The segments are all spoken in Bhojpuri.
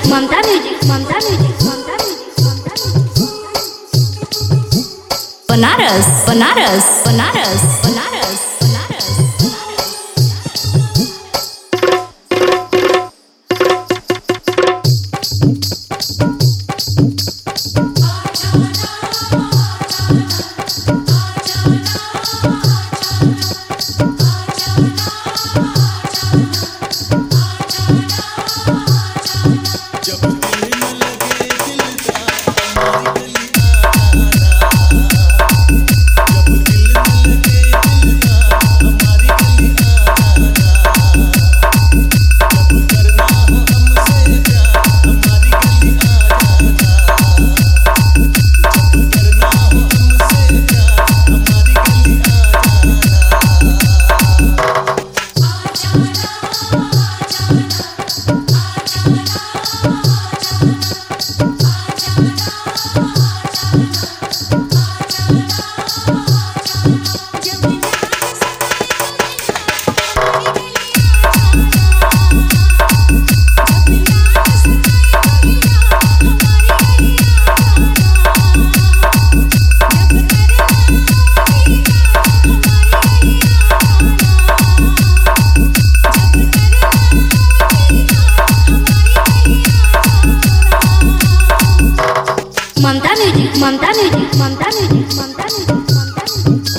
ममता music, Mamta music, Mamta music, Banaras Banaras Banaras Banaras Banaras. Mamta music, Mamta music, Mamta music, Mamta music,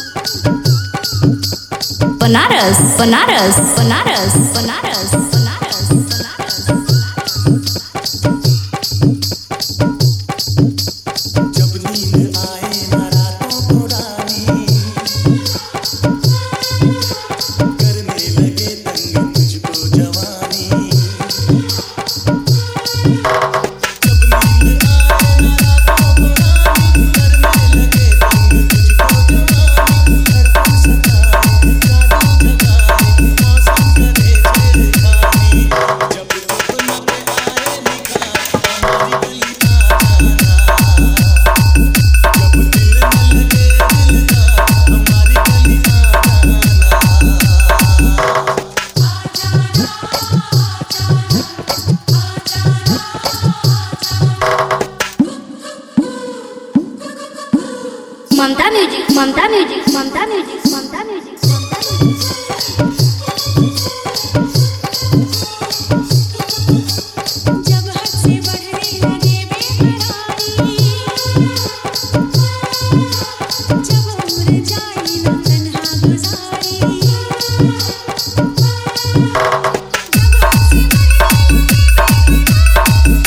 Banaras Banaras Banaras Banaras Banaras Banaras. जब नींद आए ना रातों को रानी, करने लगे तंग तुझको जवानी। जब नींद आए ना रातों को रानी, करने लगे तंग तुझको जवानी। धड़कन सताए जादू जगाए, मौसम करे छेड़खानी। जब सपनों पे आए निखार, हमारी गली आ जाना। जब दिल में लगे दिलदार, हमारी गली आ Mamta music, Mamta music, Mamta music, Mamta music, Mamta music. जब हद से बढ़ने लगे बेकरारी, जब उम्र जाए ना तन्हा गुजारी। जब हद से बढ़ने लगे बेकरारी,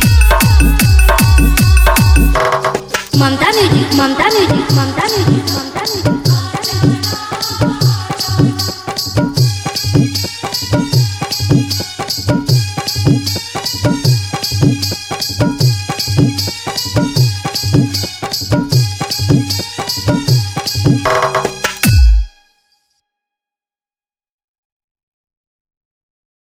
Mamta music, Mamta music, Mamta music, ममता